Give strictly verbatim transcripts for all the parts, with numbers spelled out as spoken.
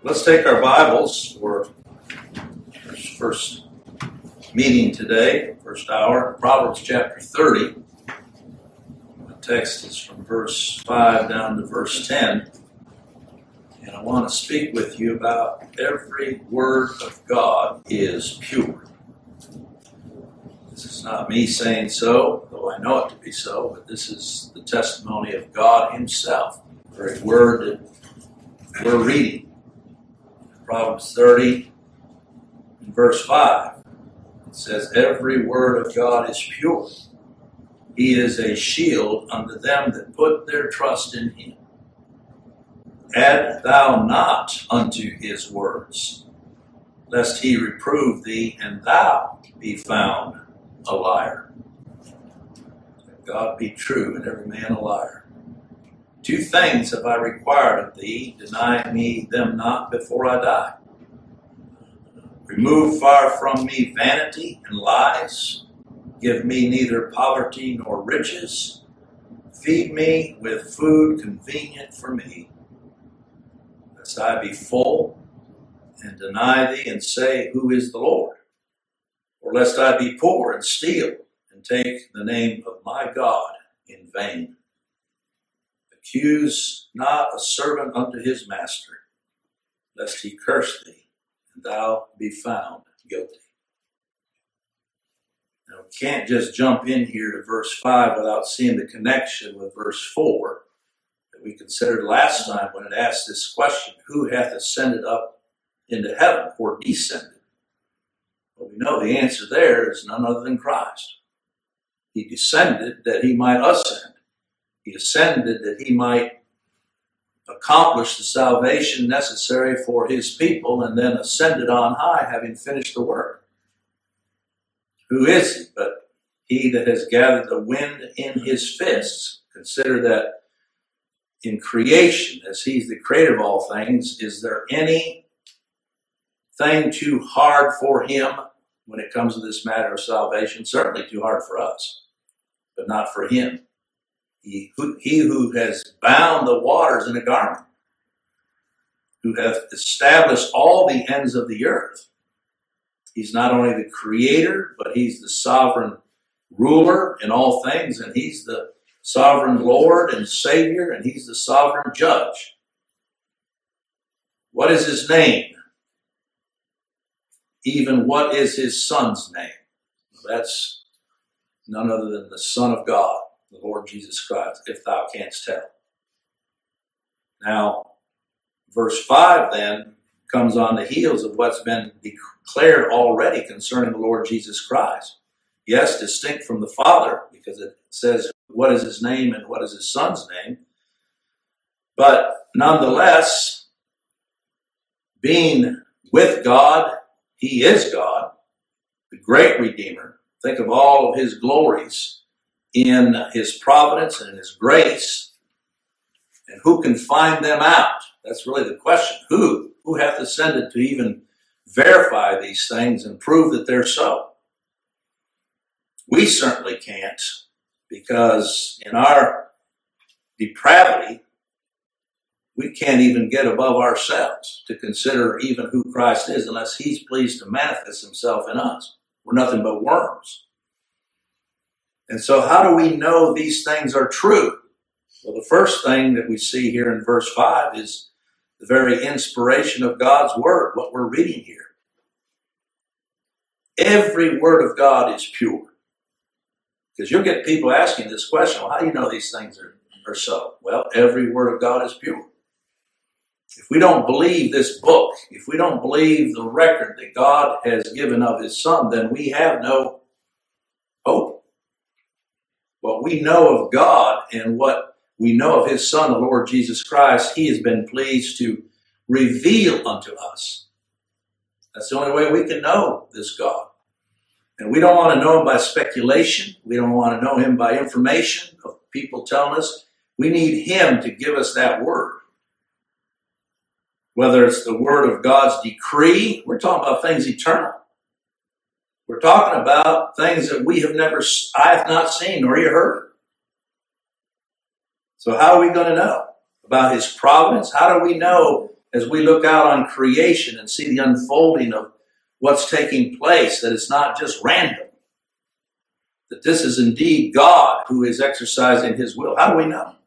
Let's take our Bibles for our first meeting today, first hour, Proverbs chapter thirty. The text is from verse five down to verse ten. And I want to speak with you about every word of God is pure. This is not me saying so, though I know it to be so, but this is the testimony of God himself. The very word that we're reading. Proverbs thirty, in verse five, it says, "Every word of God is pure. He is a shield unto them that put their trust in him. Add thou not unto his words, lest he reprove thee, and thou be found a liar." Let God be true, and every man a liar. Two things have I required of thee, deny me them not before I die. Remove far from me vanity and lies. Give me neither poverty nor riches. Feed me with food convenient for me, lest I be full and deny thee and say, Who is the Lord? Or lest I be poor and steal and take the name of my God in vain. Accuse not a servant unto his master, lest he curse thee, and thou be found guilty. Now, we can't just jump in here to verse five without seeing the connection with verse four that we considered last time when it asked this question, who hath ascended up into heaven or descended? Well, we know the answer there is none other than Christ. He descended that he might ascend. He ascended that he might accomplish the salvation necessary for his people, and then ascended on high, having finished the work. Who is he but he that has gathered the wind in his fists? Consider that in creation, as he's the creator of all things, is there anything too hard for him when it comes to this matter of salvation? Certainly too hard for us, but not for him. He who, he who has bound the waters in a garment, who hath established all the ends of the earth. He's not only the creator, but he's the sovereign ruler in all things, and he's the sovereign Lord and Savior, and he's the sovereign judge. What is his name? Even what is his son's name? That's none other than the Son of God, the Lord Jesus Christ, if thou canst tell. Now, verse five then comes on the heels of what's been declared already concerning the Lord Jesus Christ. Yes, distinct from the Father, because it says what is his name and what is his son's name. But nonetheless, being with God, he is God, the great Redeemer. Think of all of his glories in his providence and in his grace. And who can find them out? That's really the question. Who? Who hath ascended to even verify these things and prove that they're so? We certainly can't, because in our depravity, we can't even get above ourselves to consider even who Christ is unless he's pleased to manifest himself in us. We're nothing but worms. And so how do we know these things are true? Well, the first thing that we see here in verse five is the very inspiration of God's word, what we're reading here. Every word of God is pure. Because you'll get people asking this question, well, how do you know these things are, are so? Well, every word of God is pure. If we don't believe this book, if we don't believe the record that God has given of his Son, then we have no hope. What we know of God and what we know of his Son, the Lord Jesus Christ, he has been pleased to reveal unto us. That's the only way we can know this God. And we don't want to know him by speculation. We don't want to know him by information of people telling us. We need him to give us that word. Whether it's the word of God's decree, we're talking about things eternal. We're talking about things that we have never, I have not seen nor you heard. So how are we going to know about his providence? How do we know as we look out on creation and see the unfolding of what's taking place, that it's not just random, that this is indeed God who is exercising his will. How do we know?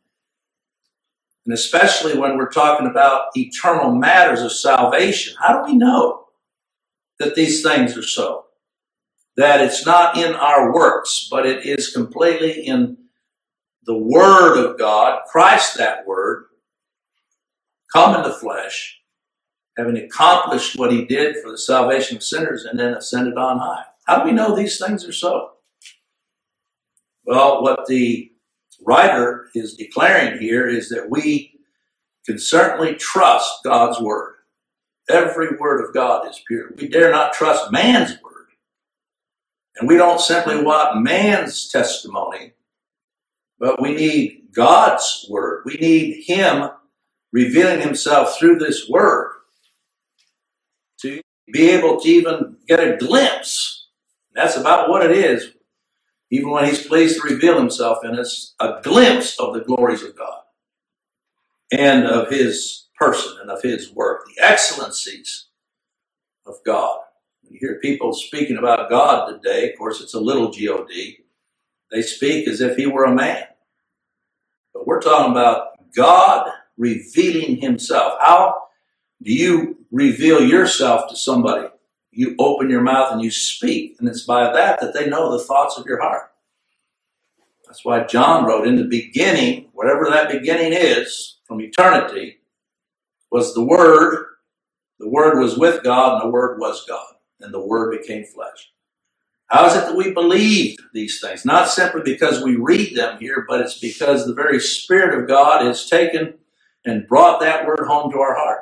And especially when we're talking about eternal matters of salvation, how do we know that these things are so? That it's not in our works, but it is completely in the Word of God, Christ that Word, come in the flesh, having accomplished what he did for the salvation of sinners and then ascended on high. How do we know these things are so? Well, what the writer is declaring here is that we can certainly trust God's Word. Every word of God is pure. We dare not trust man's word. And we don't simply want man's testimony, but we need God's Word. We need him revealing himself through this Word to be able to even get a glimpse. That's about what it is, even when he's pleased to reveal himself in us, a glimpse of the glories of God and of his person and of his work, the excellencies of God. When you hear people speaking about God today, of course it's a little G O D, they speak as if he were a man. But we're talking about God revealing himself. How do you reveal yourself to somebody? You open your mouth and you speak, and it's by that that they know the thoughts of your heart. That's why John wrote, in the beginning, whatever that beginning is, from eternity, was the Word. The Word was with God, and the Word was God, and the Word became flesh. How is it that we believe these things? Not simply because we read them here, but it's because the very Spirit of God has taken and brought that Word home to our heart.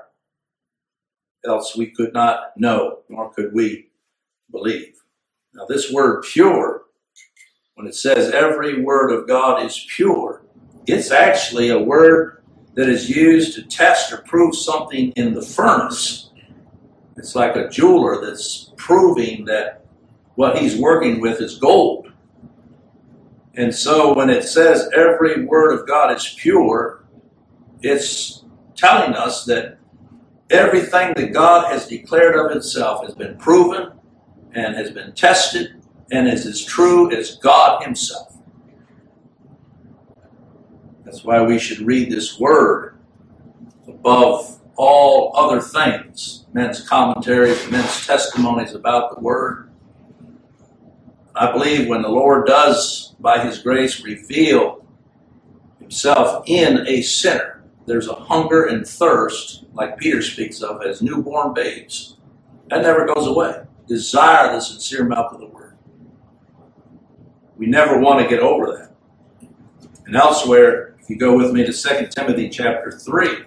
Else we could not know, nor could we believe. Now this word pure, when it says every word of God is pure, it's actually a word that is used to test or prove something in the furnace. It's like a jeweler that's proving that what he's working with is gold. And so when it says every word of God is pure, it's telling us that everything that God has declared of himself has been proven and has been tested and is as true as God himself. That's why we should read this word above all other things. Men's commentaries, men's testimonies about the word. I believe when the Lord does, by his grace, reveal himself in a sinner, there's a hunger and thirst, like Peter speaks of, as newborn babes. That never goes away. Desire the sincere milk of the Word. We never want to get over that. And elsewhere, if you go with me to Second Timothy chapter three,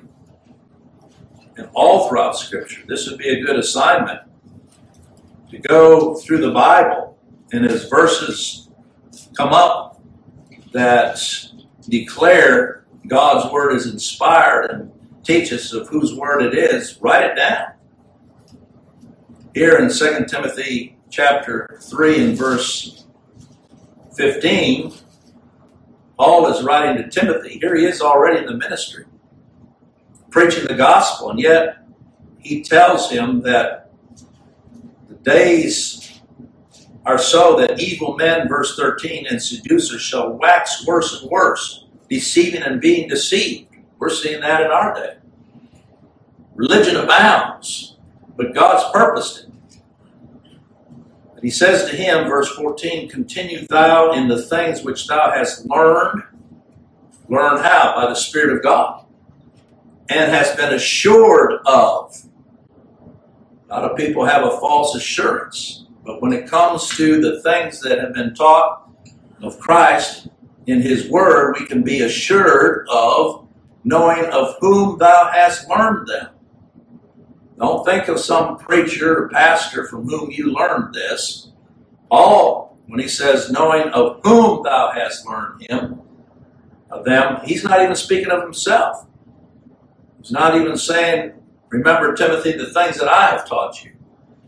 and all throughout Scripture, this would be a good assignment to go through the Bible, and as verses come up that declare God's Word is inspired and teach us of whose word it is, write it down. Here in Second Timothy chapter three and verse fifteen, Paul is writing to Timothy. Here he is already in the ministry, preaching the gospel, and yet he tells him that the days are so that evil men, verse thirteen, and seducers shall wax worse and worse, deceiving and being deceived. We're seeing that in our day. Religion abounds, but God's purposed it. And he says to him, verse fourteen, continue thou in the things which thou hast learned. Learn how? By the Spirit of God. And hast been assured of. A lot of people have a false assurance. But when it comes to the things that have been taught of Christ in his word, we can be assured of, knowing of whom thou hast learned them. Don't think of some preacher or pastor from whom you learned this. All, when he says, knowing of whom thou hast learned him, of them, he's not even speaking of himself. He's not even saying, remember, Timothy, the things that I have taught you.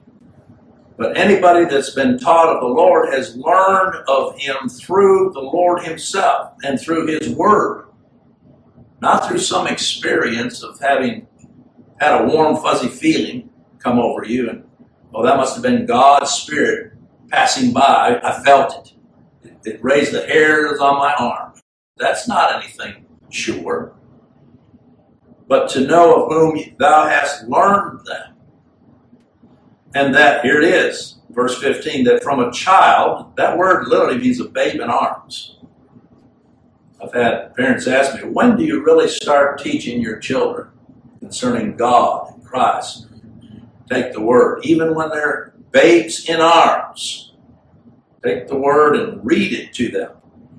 But anybody that's been taught of the Lord has learned of him through the Lord himself and through his word. Not through some experience of having had a warm, fuzzy feeling come over you, and oh, that must have been God's Spirit passing by. I felt it. It, it raised the hairs on my arm. That's not anything sure. But to know of whom thou hast learned them. And that, here it is, verse fifteen, that from a child, that word literally means a babe in arms. I've had parents ask me, when do you really start teaching your children concerning God and Christ? Take the word, even when they're babes in arms. Take the word and read it to them.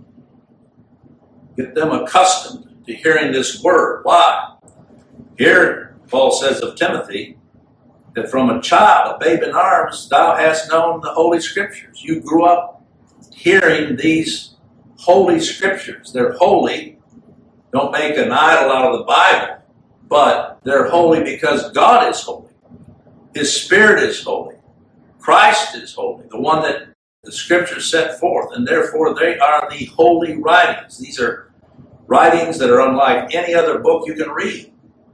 Get them accustomed to hearing this word. Why? Here, Paul says of Timothy, that from a child, a babe in arms, thou hast known the Holy Scriptures. You grew up hearing these Holy Scriptures. They're holy. Don't make an idol out of the Bible, but they're holy because God is holy. His Spirit is holy. Christ is holy, the one that the Scriptures set forth, and therefore they are the holy writings. These are writings that are unlike any other book you can read,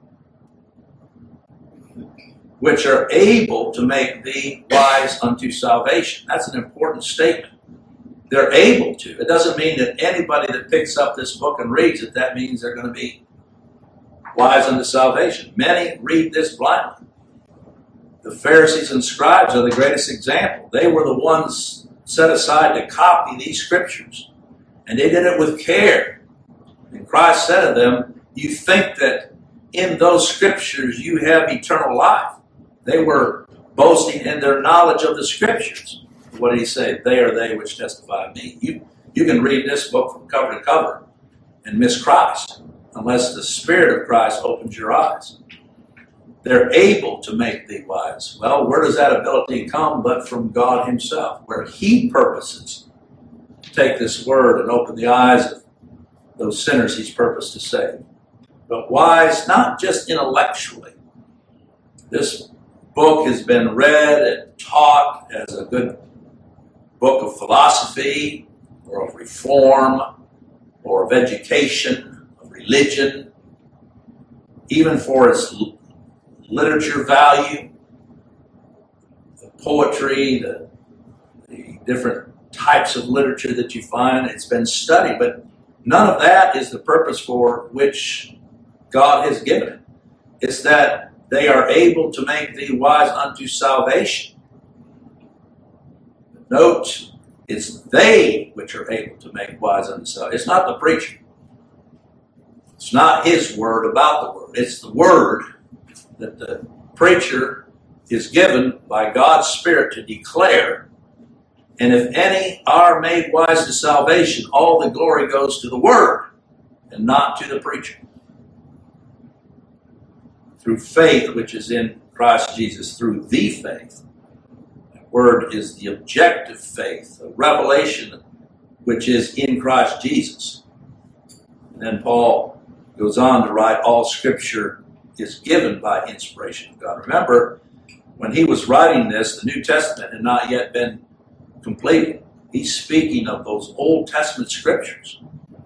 which are able to make thee wise unto salvation. That's an important statement. They're able to. It doesn't mean that anybody that picks up this book and reads it, that means they're going to be wise unto salvation. Many read this blindly. The Pharisees and scribes are the greatest example. They were the ones set aside to copy these scriptures. And they did it with care. And Christ said to them, you think that in those scriptures you have eternal life. They were boasting in their knowledge of the Scriptures. What did he say? They are they which testify of me. You, you can read this book from cover to cover and miss Christ unless the Spirit of Christ opens your eyes. They're able to make thee wise. Well, where does that ability come but from God himself, where he purposes to take this word and open the eyes of those sinners he's purposed to save. But wise not just intellectually. This book has been read and taught as a good book of philosophy or of reform or of education, of religion, even for its literature value, the poetry, the, the different types of literature that you find. It's been studied, but none of that is the purpose for which God has given it. It's that they are able to make thee wise unto salvation. Note, it's they which are able to make wise unto salvation. It's not the preacher. It's not his word about the word. It's the word that the preacher is given by God's Spirit to declare. And if any are made wise to salvation, all the glory goes to the word and not to the preacher. Through faith, which is in Christ Jesus, through the faith. That word is the objective faith, a revelation which is in Christ Jesus. And then Paul goes on to write, all Scripture is given by inspiration of God. Remember, when he was writing this, the New Testament had not yet been completed. He's speaking of those Old Testament Scriptures.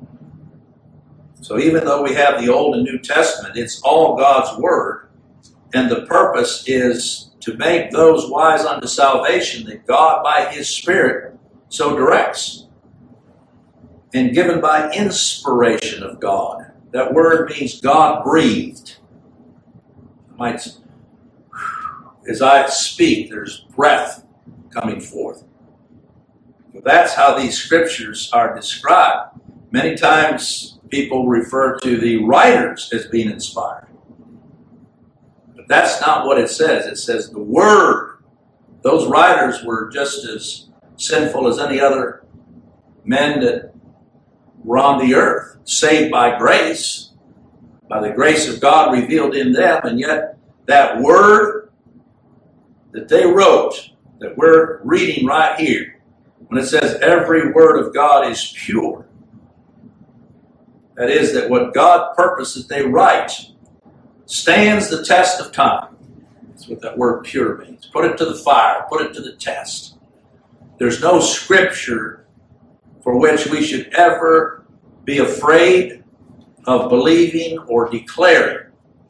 So even though we have the Old and New Testament, it's all God's Word. And the purpose is to make those wise unto salvation that God, by his Spirit, so directs. And given by inspiration of God. That word means God breathed. I might, as I speak, there's breath coming forth. That's how these scriptures are described. Many times people refer to the writers as being inspired. But that's not what it says. It says the word. Those writers were just as sinful as any other men that were on the earth, saved by grace, by the grace of God revealed in them, and yet that word that they wrote, that we're reading right here, when it says every word of God is pure, that is, that what God purposed that they write stands the test of time. That's what that word pure means. Put it to the fire, put it to the test. There's no scripture for which we should ever be afraid of believing or declaring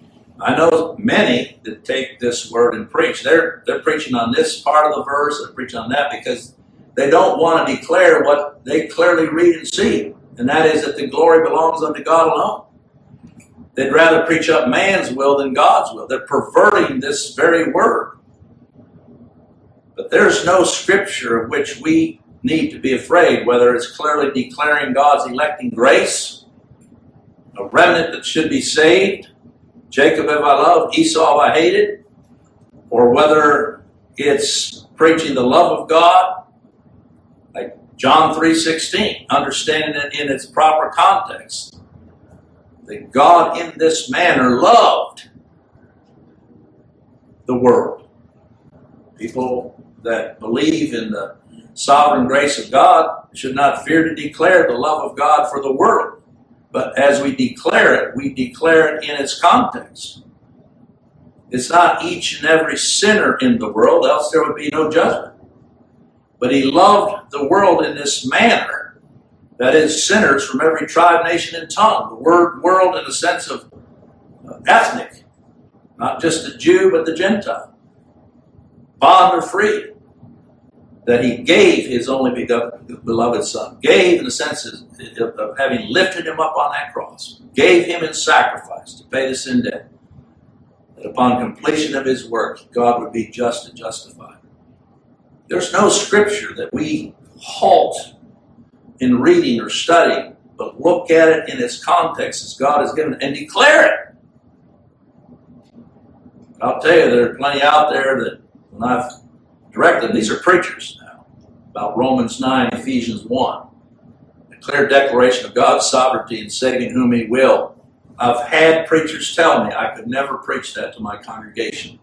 I know many that take this word and preach. They're, they're preaching on this part of the verse, they're preaching on that because they don't want to declare what they clearly read and see, and that is that the glory belongs unto God alone. They'd rather preach up man's will than God's will. They're perverting this very word. But there's no scripture of which we need to be afraid, whether it's clearly declaring God's electing grace, a remnant that should be saved, Jacob have I loved, Esau have I hated, or whether it's preaching the love of God, like John three sixteen, understanding it in its proper context, that God in this manner loved the world. People that believe in the sovereign grace of God should not fear to declare the love of God for the world. But as we declare it, we declare it in its context. It's not each and every sinner in the world, else there would be no judgment. But he loved the world in this manner, that is, sinners from every tribe, nation, and tongue. The word world in the sense of ethnic, not just the Jew, but the Gentile. Bond or free. That he gave his only beloved Son. Gave in the sense of, of having lifted him up on that cross. Gave him in sacrifice to pay the sin debt. That upon completion of his work, God would be just and justified. There's no scripture that we halt in reading or studying, but look at it in its context as God has given it and declare it. I'll tell you, there are plenty out there that when I've directed, these are preachers now, about Romans nine, Ephesians one. A clear declaration of God's sovereignty in saving whom he will. I've had preachers tell me I could never preach that to my congregation.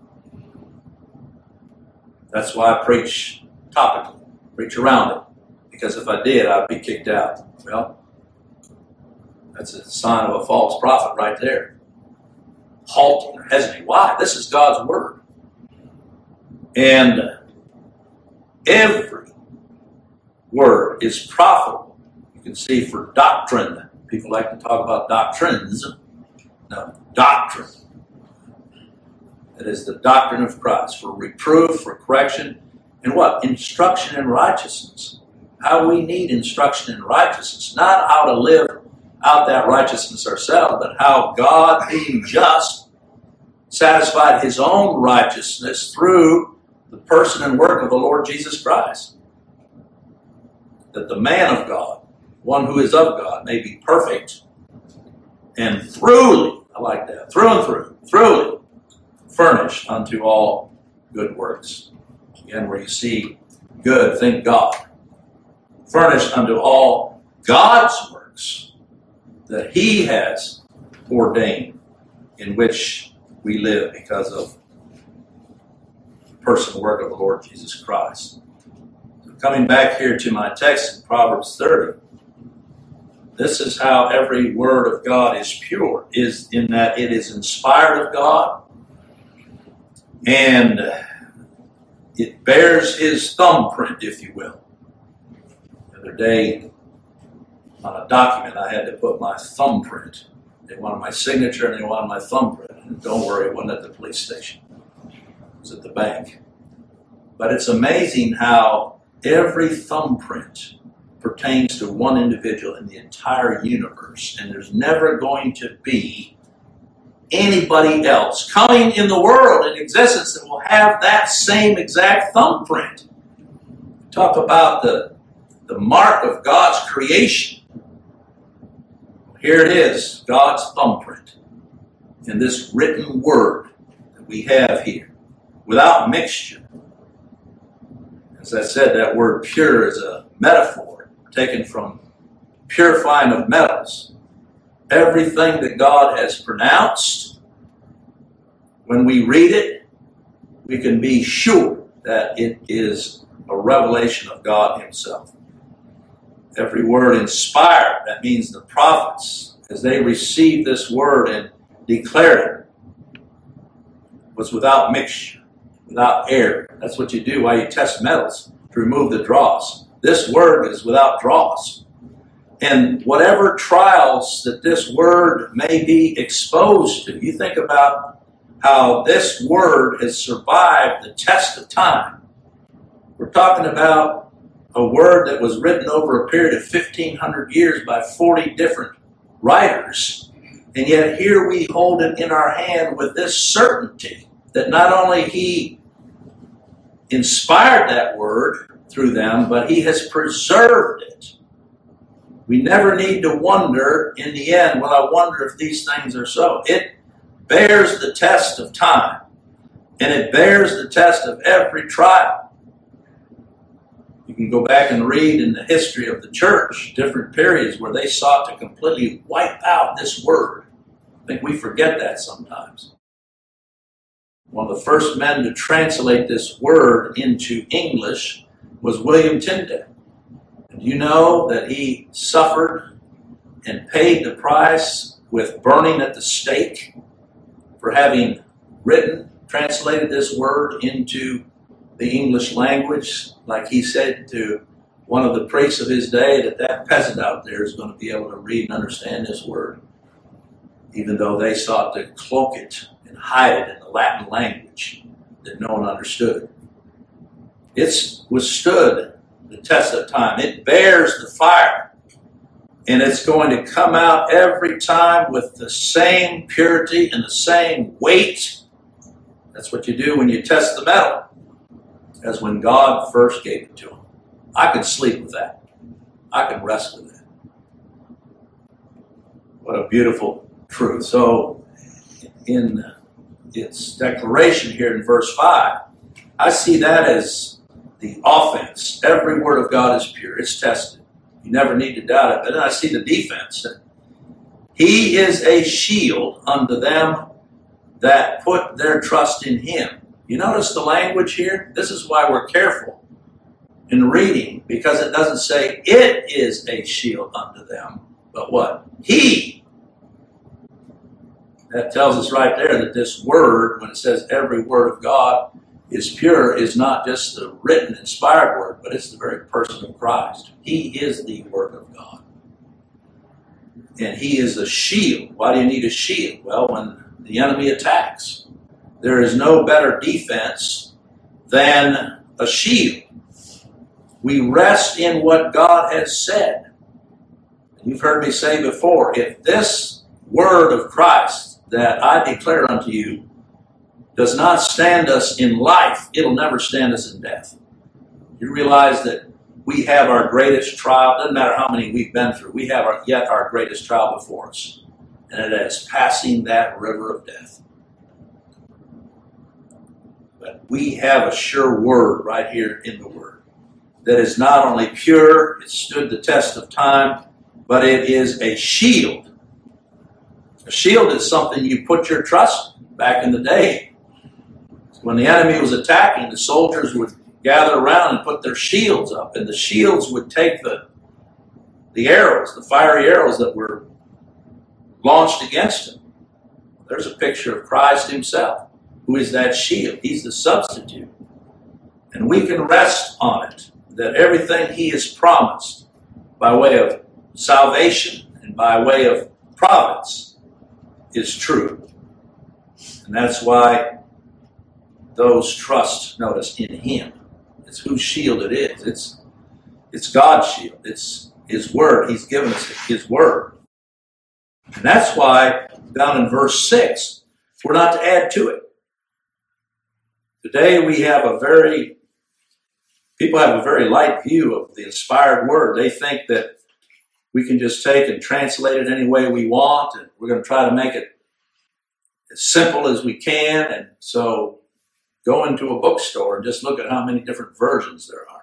That's why I preach topically, preach around it. Because if I did, I'd be kicked out. Well, that's a sign of a false prophet right there. Halting or hesitating. Why? This is God's word. And every word is profitable. You can see for doctrine. People like to talk about doctrines. No, doctrine. It is the doctrine of Christ. For reproof, for correction, and what? Instruction in righteousness. How we need instruction in righteousness. Not how to live out that righteousness ourselves, but how God, being just, satisfied his own righteousness through the person and work of the Lord Jesus Christ. That the man of God, one who is of God, may be perfect and throughly, I like that, through and through, throughly furnished unto all good works. Again, where you see good, think God. Furnished unto all God's works that he has ordained, in which we live because of the person and work of the Lord Jesus Christ. So coming back here to my text in Proverbs thirty, this is how every word of God is pure, is in that it is inspired of God, and it bears his thumbprint, if you will. The other day, on a document, I had to put my thumbprint. They wanted my signature and they wanted my thumbprint. And don't worry, it wasn't at the police station. It was at the bank. But it's amazing how every thumbprint pertains to one individual in the entire universe. And there's never going to be anybody else coming in the world in existence that will have that same exact thumbprint. Talk about the, the mark of God's creation. Here it is, God's thumbprint in this written word that we have here, without mixture. As I said, that word pure is a metaphor taken from purifying of metals. Everything that God has pronounced, when we read it, we can be sure that it is a revelation of God himself. Every word inspired, that means the prophets, as they received this word and declared it, was without mixture, without error. That's what you do while you test metals, to remove the dross. This word is without dross. And whatever trials that this word may be exposed to, you think about how this word has survived the test of time. We're talking about a word that was written over a period of fifteen hundred years by forty different writers. And yet here we hold it in our hand with this certainty that not only he inspired that word through them, but he has preserved it. We never need to wonder in the end, well, I wonder if these things are so. It bears the test of time, and it bears the test of every trial. You can go back and read in the history of the church different periods where they sought to completely wipe out this word. I think we forget that sometimes. One of the first men to translate this word into English was William Tyndale. And you know that he suffered and paid the price with burning at the stake for having written, translated this word into the English language, like he said to one of the priests of his day, that that peasant out there is going to be able to read and understand this word, even though they sought to cloak it and hide it in the Latin language that no one understood. It's withstood the test of time. It bears the fire, and it's going to come out every time with the same purity and the same weight. That's what you do when you test the metal, as when God first gave it to him. I can sleep with that. I can rest with that. What a beautiful truth. So in its declaration here in verse five, I see that as the offense. Every word of God is pure. It's tested. You never need to doubt it. But then I see the defense. He is a shield unto them that put their trust in him. You notice the language here? This is why we're careful in reading, because it doesn't say it is a shield unto them, but what? He. That tells us right there that this word, when it says every word of God is pure, is not just the written, inspired word, but it's the very person of Christ. He is the word of God. And he is a shield. Why do you need a shield? Well, when the enemy attacks, there is no better defense than a shield. We rest in what God has said. You've heard me say before, if this word of Christ that I declare unto you does not stand us in life, it'll never stand us in death. You realize that we have our greatest trial. Doesn't matter how many we've been through. We have our, yet our greatest trial before us. And it is passing that river of death. But we have a sure word right here in the Word that is not only pure, it stood the test of time, but it is a shield. A shield is something you put your trust in. Back in the day, when the enemy was attacking, the soldiers would gather around and put their shields up, and the shields would take the, the arrows, the fiery arrows that were launched against him. There's a picture of Christ himself, who is that shield. He's the substitute. And we can rest on it, that everything he has promised by way of salvation and by way of providence is true. And that's why those trust, notice, in him. It's whose shield it is. It's, it's God's shield. It's his word. He's given us his word. And that's why down in verse six, we're not to add to it. Today we have a very, people have a very light view of the inspired word. They think that we can just take and translate it any way we want, and we're going to try to make it as simple as we can. And so go into a bookstore and just look at how many different versions there are.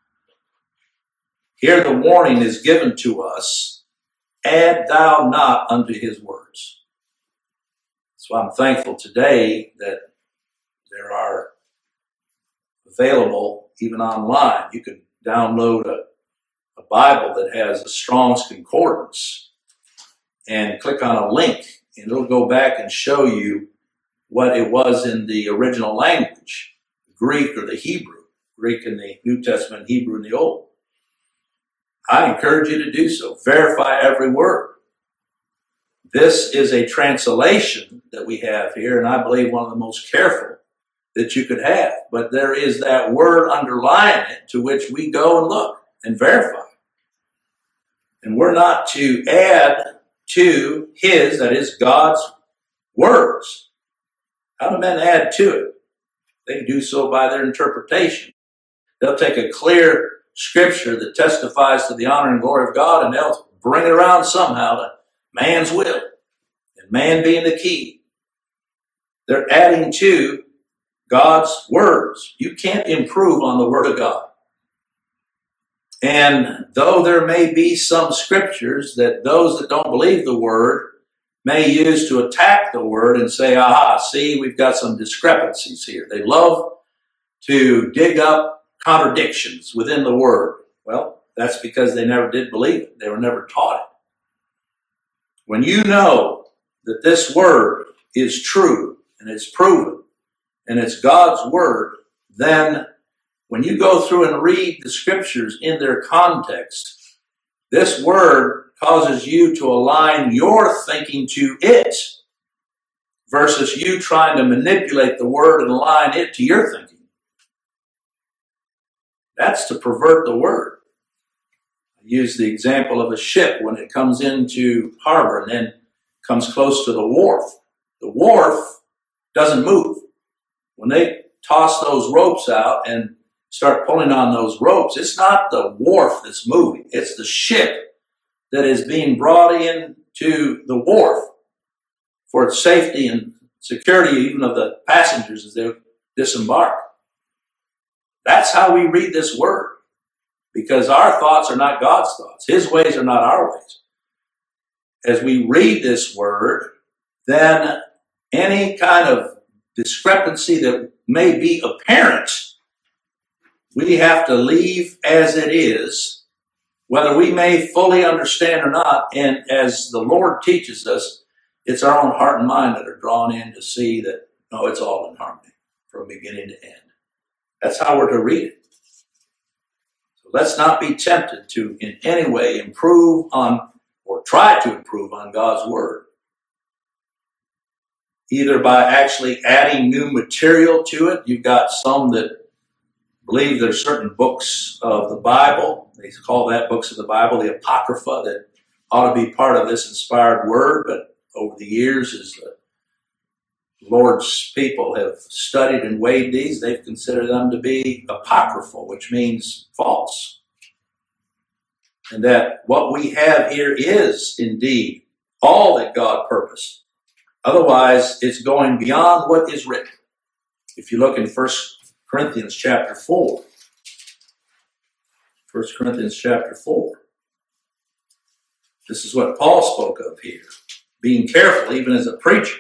Here the warning is given to us, add thou not unto his words. So I'm thankful today that there are available even online. You can download a, a Bible that has a Strong's Concordance and click on a link, and it'll go back and show you what it was in the original language, Greek or the Hebrew, Greek in the New Testament, Hebrew in the Old. I encourage you to do so. Verify every word. This is a translation that we have here, and I believe one of the most careful that you could have. But there is that word underlying it to which we go and look and verify. And we're not to add to his, that is God's, words. How do men add to it? They do so by their interpretation. They'll take a clear scripture that testifies to the honor and glory of God, and they'll bring it around somehow to man's will, and man being the key. They're adding to God's words. You can't improve on the Word of God. And though there may be some scriptures that those that don't believe the Word may use to attack the Word and say, aha, see, we've got some discrepancies here. They love to dig up contradictions within the Word. Well, that's because they never did believe it. They were never taught it. When you know that this Word is true and it's proven and it's God's Word, then when you go through and read the Scriptures in their context, this Word causes you to align your thinking to it versus you trying to manipulate the Word and align it to your thinking. That's to pervert the Word. I use the example of a ship when it comes into harbor and then comes close to the wharf. The wharf doesn't move. When they toss those ropes out and start pulling on those ropes, it's not the wharf that's moving. It's the ship that is being brought in to the wharf for its safety and security even of the passengers as they disembark. That's how we read this Word, because our thoughts are not God's thoughts. His ways are not our ways. As we read this Word, then any kind of discrepancy that may be apparent, we have to leave as it is, whether we may fully understand or not. And as the Lord teaches us, it's our own heart and mind that are drawn in to see that, no, it's all in harmony from beginning to end. That's how we're to read it. So let's not be tempted to in any way improve on or try to improve on God's Word, either by actually adding new material to it. You've got some that believe there's certain books of the Bible. They call that books of the Bible, the Apocrypha, that ought to be part of this inspired Word. But over the years, as the Lord's people have studied and weighed these, they've considered them to be apocryphal, which means false. And that what we have here is indeed all that God purposed. Otherwise, it's going beyond what is written. If you look in First Corinthians chapter four, First Corinthians chapter four, this is what Paul spoke of here, being careful even as a preacher.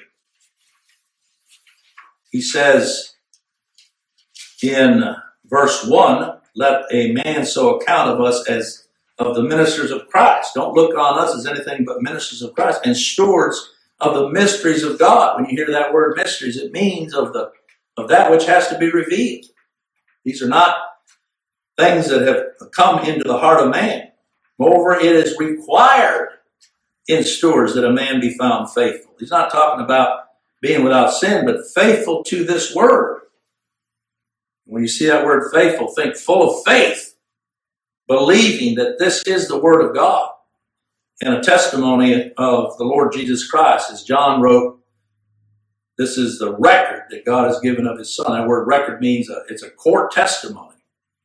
He says in verse one, let a man so account of us as of the ministers of Christ. Don't look on us as anything but ministers of Christ and stewards of the mysteries of God. When you hear that word mysteries, it means of the of that which has to be revealed. These are not things that have come into the heart of man. Moreover, it is required in stewards that a man be found faithful. He's not talking about being without sin, but faithful to this word. When you see that word faithful, think full of faith, believing that this is the Word of God and a testimony of the Lord Jesus Christ. As John wrote, this is the record that God has given of His Son. That word record means a, it's a court testimony.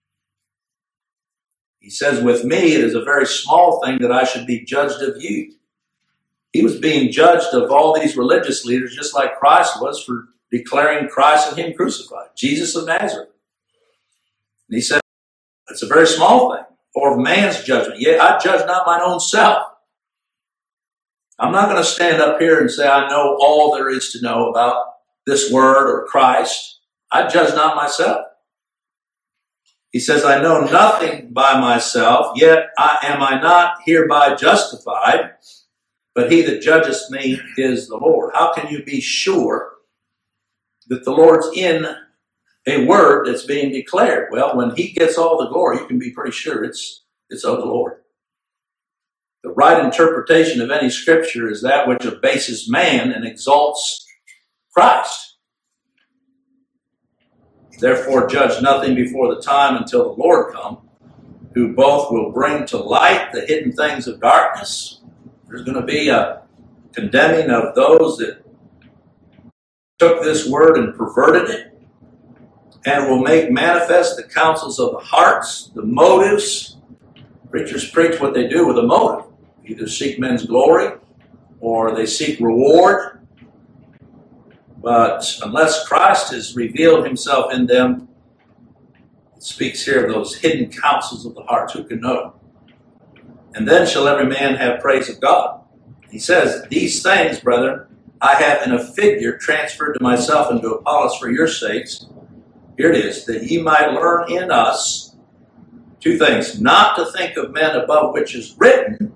He says, with me, it is a very small thing that I should be judged of you. He was being judged of all these religious leaders just like Christ was for declaring Christ and Him crucified, Jesus of Nazareth. And he said, it's a very small thing, or of man's judgment. Yet I judge not mine own self. I'm not going to stand up here and say I know all there is to know about this word or Christ. I judge not myself. He says, I know nothing by myself, yet I am I not hereby justified, but he that judgeth me is the Lord. How can you be sure that the Lord's in a word that's being declared? Well, when He gets all the glory, you can be pretty sure it's it's of the Lord. The right interpretation of any scripture is that which abases man and exalts Christ. Therefore, judge nothing before the time until the Lord come, who both will bring to light the hidden things of darkness. There's going to be a condemning of those that took this word and perverted it, and will make manifest the counsels of the hearts, the motives. Preachers preach what they do with a motive. Either seek men's glory or they seek reward. But unless Christ has revealed himself in them, it speaks here of those hidden counsels of the hearts. Who can know? And then shall every man have praise of God. He says, these things, brethren, I have in a figure transferred to myself and to Apollos for your sakes. Here it is, that ye might learn in us two things. Not to think of men above which is written.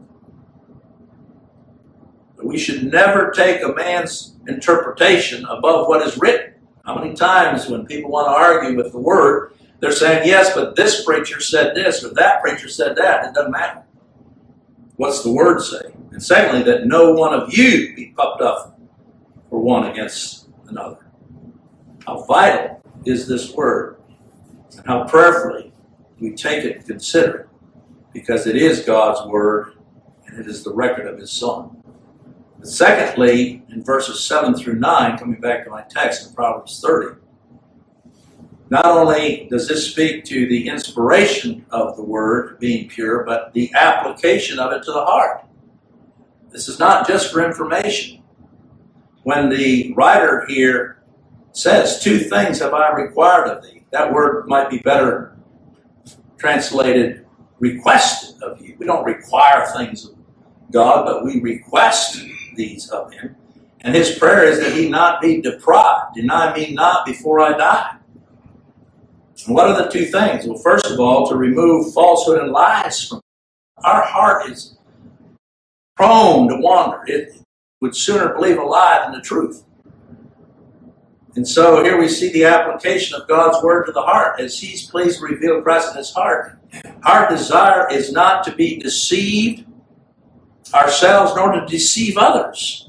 But we should never take a man's interpretation above what is written. How many times when people want to argue with the word, they're saying, yes, but this preacher said this, or that preacher said that. It doesn't matter. What's the word say? And secondly, that no one of you be puffed up for one against another. How vital is this word, and how prayerfully we take it and consider it, because it is God's word, and it is the record of his Son. But secondly, in verses seven through nine, coming back to my text in Proverbs thirty, not only does this speak to the inspiration of the word being pure, but the application of it to the heart. This is not just for information. When the writer here says, two things have I required of thee, that word might be better translated, requested of you. We don't require things of God, but we request these of him. And his prayer is that he not be deprived. Deny me not before I die. And what are the two things? Well, first of all, to remove falsehood and lies from our heart is prone to wander. It would sooner believe a lie than the truth. And so here we see the application of God's word to the heart. As he's pleased to reveal Christ in his heart, our desire is not to be deceived ourselves nor to deceive others.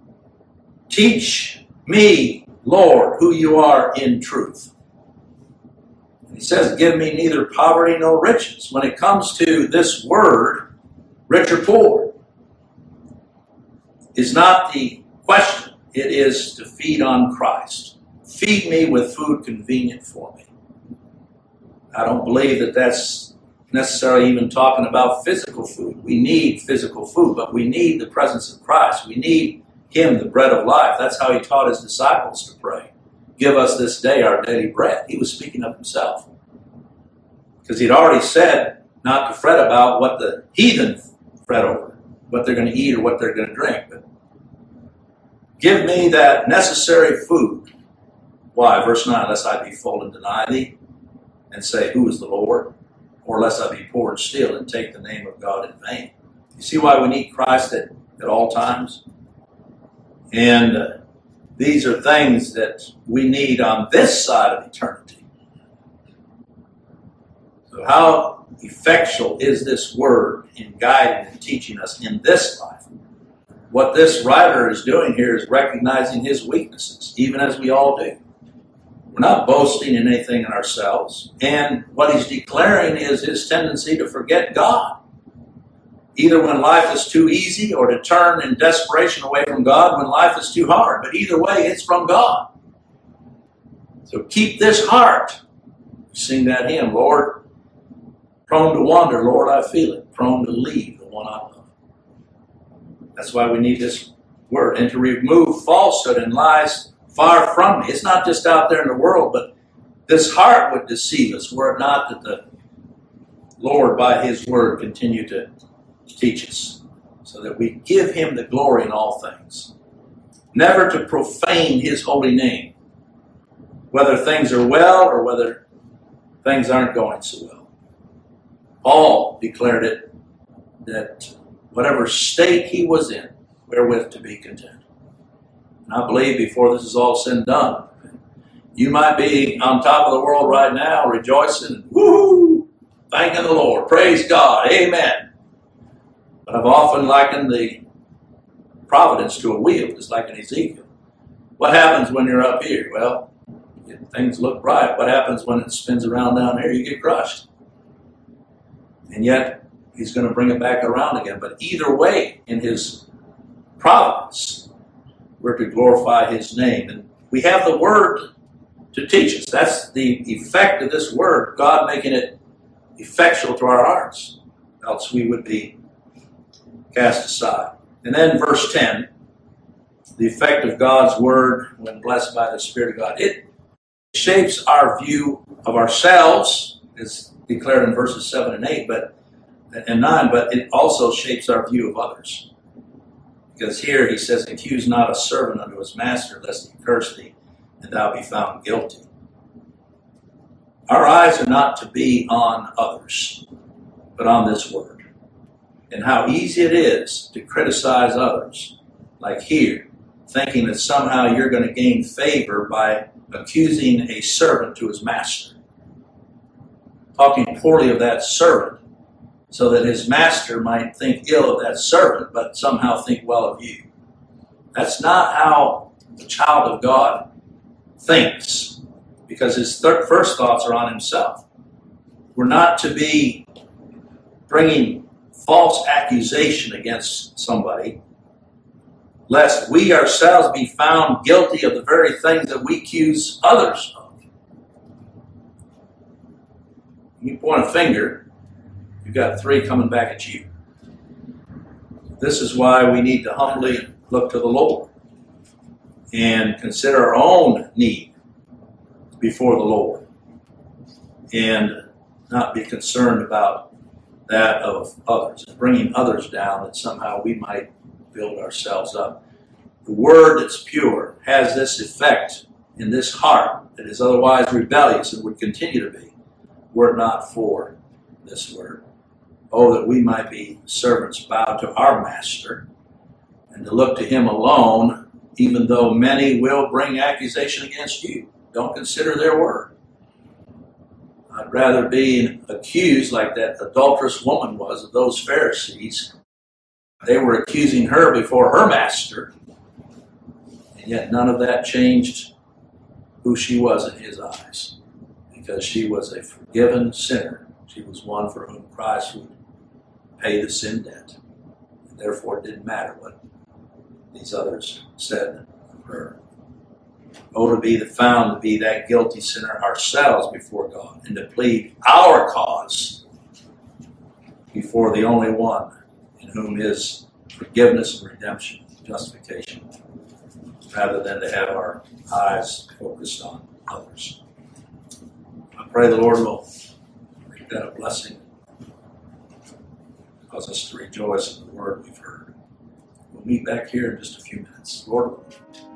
Teach me, Lord, who you are in truth. He says, give me neither poverty nor riches. When it comes to this word, rich or poor, is not the question. It is to feed on Christ. Feed me with food convenient for me. I don't believe that that's necessarily even talking about physical food. We need physical food, but we need the presence of Christ. We need him, the bread of life. That's how he taught his disciples to pray. Give us this day our daily bread. He was speaking of himself. Because he'd already said not to fret about what the heathen fret over, what they're going to eat or what they're going to drink. But give me that necessary food. Why? Verse nine, lest I be full and deny thee, and say, who is the Lord? Or lest I be poor and steal and take the name of God in vain. You see why we need Christ at, at all times? And uh, these are things that we need on this side of eternity. So how effectual is this word in guiding and teaching us in this life? What this writer is doing here is recognizing his weaknesses, even as we all do. We're not boasting in anything in ourselves. And what he's declaring is his tendency to forget God. Either when life is too easy or to turn in desperation away from God when life is too hard. But either way, it's from God. So keep this heart. Sing that hymn, Lord. Prone to wander, Lord, I feel it. Prone to leave the one I love. That's why we need this word. And to remove falsehood and lies far from me. It's not just out there in the world, but this heart would deceive us were it not that the Lord, by his word, continue to teach us, so that we give him the glory in all things. Never to profane his holy name, whether things are well or whether things aren't going so well. Paul declared it that whatever state he was in, wherewith to be content. And I believe before this is all said and done, you might be on top of the world right now, rejoicing, woo-hoo, thanking the Lord, praise God, amen. But I've often likened the providence to a wheel, just like in Ezekiel. What happens when you're up here? Well, things look bright. What happens when it spins around down there? You get crushed. And yet, he's going to bring it back around again. But either way, in his providence, we're to glorify his name. And we have the word to teach us. That's the effect of this word, God making it effectual to our hearts. Else we would be cast aside. And then verse ten, the effect of God's word when blessed by the Spirit of God. It shapes our view of ourselves, as declared in verses seven and eight, but and nine, but it also shapes our view of others. Because here he says, accuse not a servant unto his master, lest he curse thee, and thou be found guilty. Our eyes are not to be on others, but on this word. And how easy it is to criticize others, like here, thinking that somehow you're going to gain favor by accusing a servant to his master. Talking poorly of that servant, so that his master might think ill of that servant, but somehow think well of you. That's not how the child of God thinks, because his th- first thoughts are on himself. We're not to be bringing false accusation against somebody, lest we ourselves be found guilty of the very things that we accuse others of. You point a finger, you've got three coming back at you. This is why we need to humbly look to the Lord and consider our own need before the Lord and not be concerned about that of others, bringing others down that somehow we might build ourselves up. The word that's pure has this effect in this heart that is otherwise rebellious and would continue to be were it not for this word. Oh, that we might be servants bowed to our master and to look to him alone, even though many will bring accusation against you. Don't consider their word. I'd rather be accused like that adulterous woman was of those Pharisees. They were accusing her before her master, and yet none of that changed who she was in his eyes, because she was a forgiven sinner. She was one for whom Christ would pay the sin debt. And therefore, it didn't matter what these others said of her. Oh, to be the found to be that guilty sinner ourselves before God, and to plead our cause before the only one in whom is forgiveness and redemption, justification, rather than to have our eyes focused on others. I pray the Lord will make that a blessing, cause us to rejoice in the word we've heard. We'll meet back here in just a few minutes. Lord willing.